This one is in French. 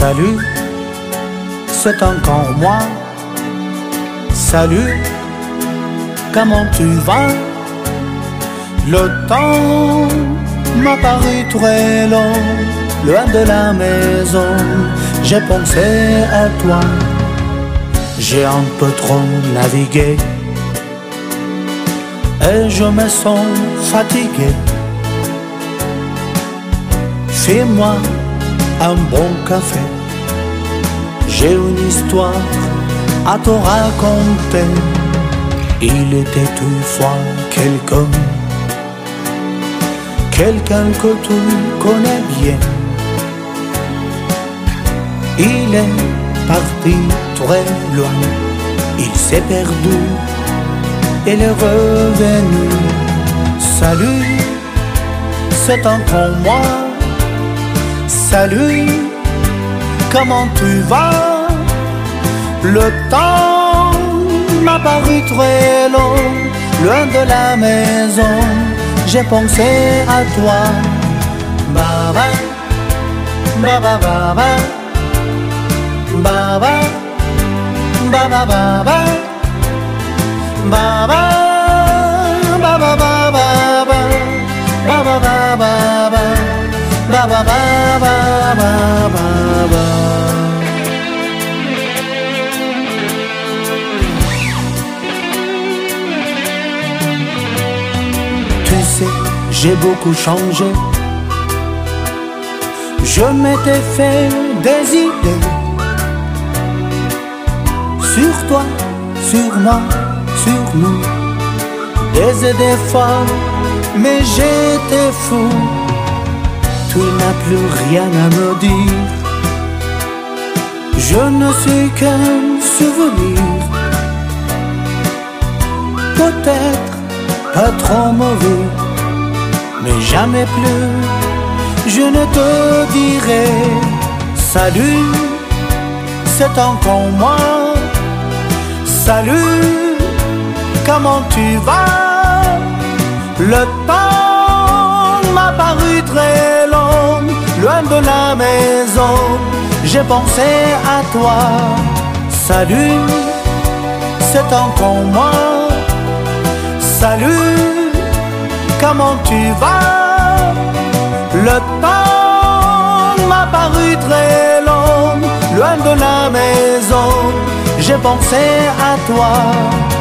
Salut, c'est encore moi. Salut, comment tu vas? Le temps m'a paru très long, loin de la maison. J'ai pensé à toi, j'ai un peu trop navigué et je me sens fatigué. Fais-moi un bon café, j'ai une histoire à te raconter. Il était une fois quelqu'un que tu connais bien. Il est parti très loin, il s'est perdu, il est revenu. Salut, c'est encore moi. Salut, comment tu vas? Le temps m'a paru très long, loin de la maison. J'ai pensé à toi. Baba, baba, baba, baba, baba, baba, baba, baba, baba, baba, baba, baba. Tu sais, j'ai beaucoup changé. Je m'étais fait des idées sur toi, sur moi, sur nous, des idées folles, mais j'étais fou. Tu n'as plus rien à me dire, je ne suis qu'un souvenir. Peut-être pas trop mauvais, mais jamais plus je ne te dirai. Salut, c'est encore moi. Salut, comment tu vas? Le temps m'a paru très long, loin de la maison. J'ai pensé à toi. Salut, c'est encore moi. Salut, comment tu vas? Le temps m'a paru très long, loin de la maison. J'ai pensé à toi.